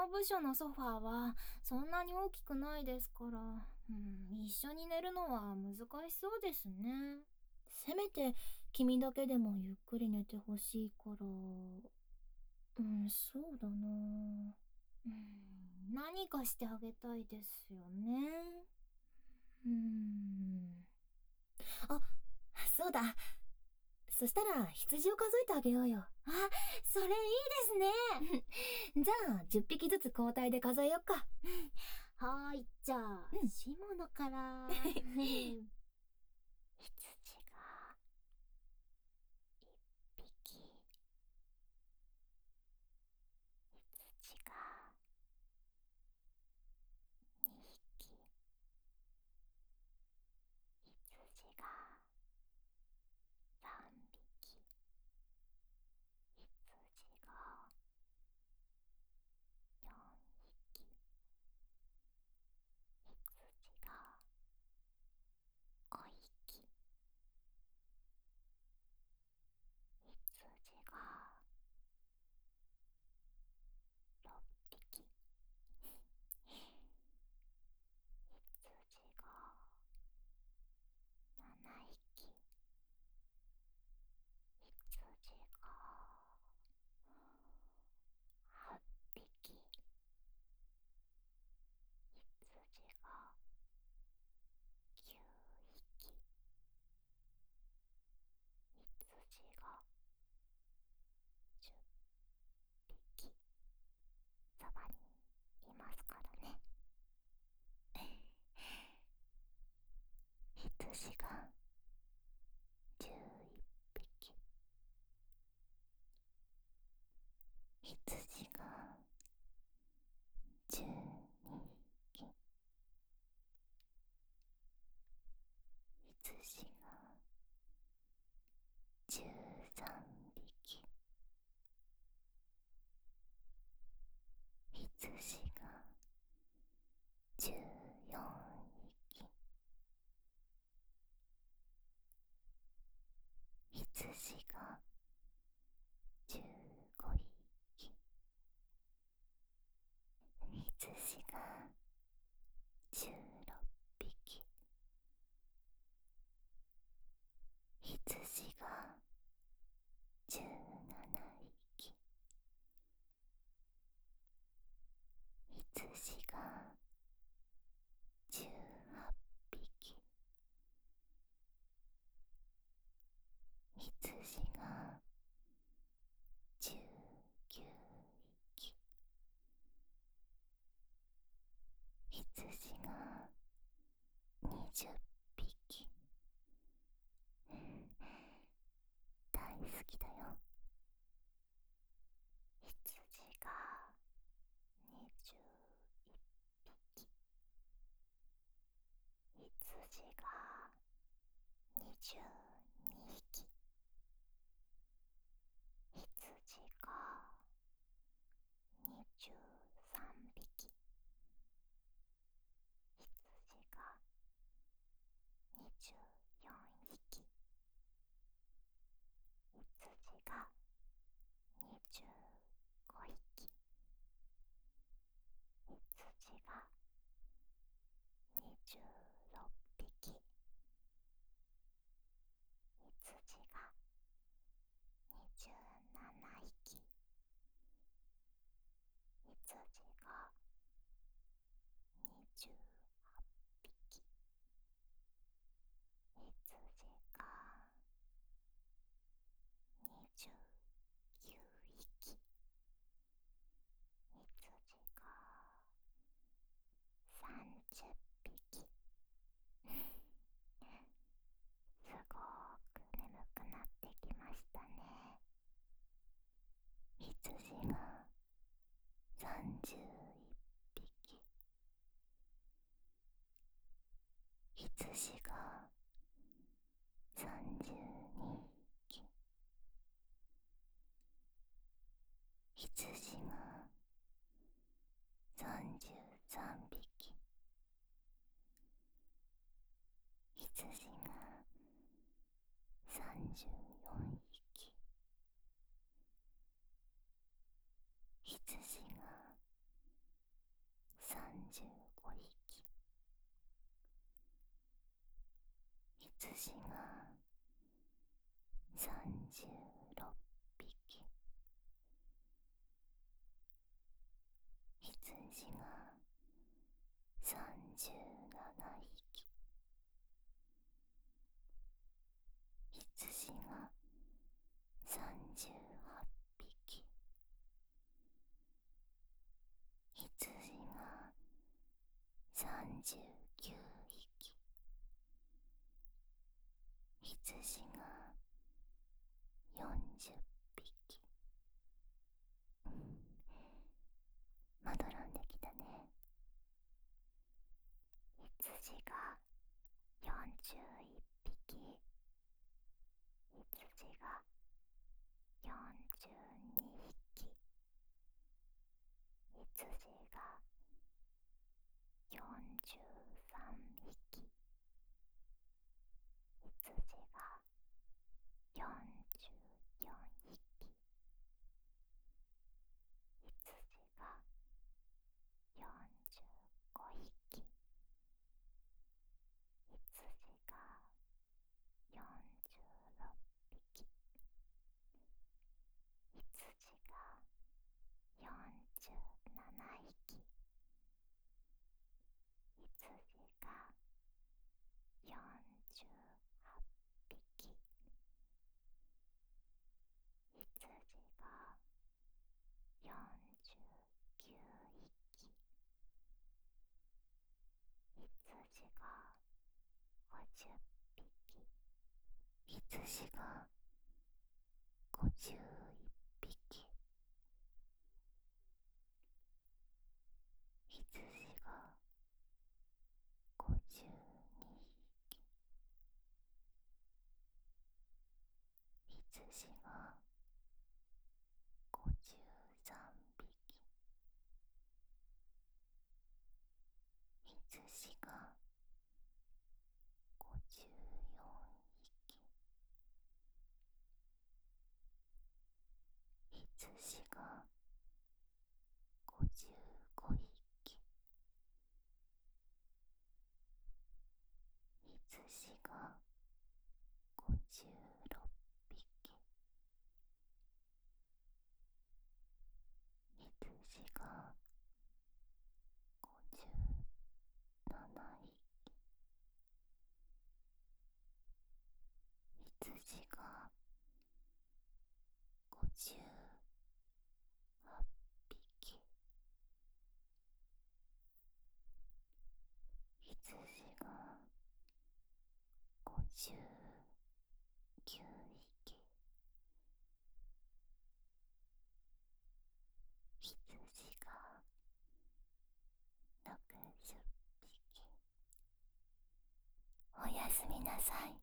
の部署のソファーはそんなに大きくないですから、一緒に寝るのは難しそうですね。せめて君だけでもゆっくり寝てほしいから、そうだな。何かしてあげたいですよね。うーん。あ、そうだ。そしたら羊を数えてあげようよ。あ、それいいですね。じゃあ10匹ずつ交代で数えよっか。はーい、じゃあ、下野から。羊が1匹、羊が2匹、羊が3匹、羊が4匹、羊が5匹、羊が6匹、羊が7匹、羊が8匹、羊が9匹、羊が10匹、そばにいますからね。羊が11匹、羊が12匹、羊が13匹、羊が14匹、羊が15匹、羊が16匹、羊が17匹、羊が18匹、羊が19匹、羊が20匹。大好きだよ。羊が21匹、羊が22匹、羊が23匹、羊が24匹、羊が25匹、羊が26匹、羊が27匹、羊が28匹、羊が29匹、羊が30匹。すごく眠くなってきましたね。羊が31匹、羊が32匹、羊が33匹、羊が34匹、羊が羊が36匹、羊が37匹、羊が38匹、羊が39匹、羊が40匹。まどろんできたね。羊が41匹、羊が42匹、羊が43匹、羊が44匹、羊が45匹、羊が46匹、羊が47匹、羊が48匹、羊が49匹、羊が50匹、羊が51匹、羊が52匹、羊が53匹、羊が54匹、羊が55匹、羊が56匹、羊が57匹、羊が58匹、羊が59匹、羊が60匹。おやすみなさい。